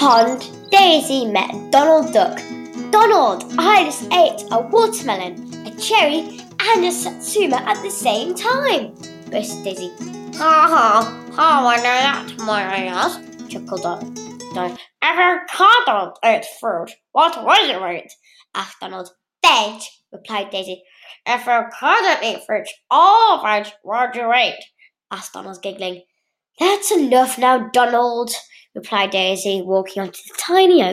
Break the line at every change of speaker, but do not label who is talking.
pond, Daisy met Donald Duck. "Donald, I just ate a watermelon, a cherry, and a satsuma at the same time," boasted Daisy.
How I know that, my ass,
chuckled Donald.
Avocado ate fruit. What was it eat?
asked Donald. "Veg," replied Daisy.
Avocado ate fruit. All veg. What you eat?
asked Donald, giggling. "That's enough now, Donald," replied Daisy, walking onto the tiny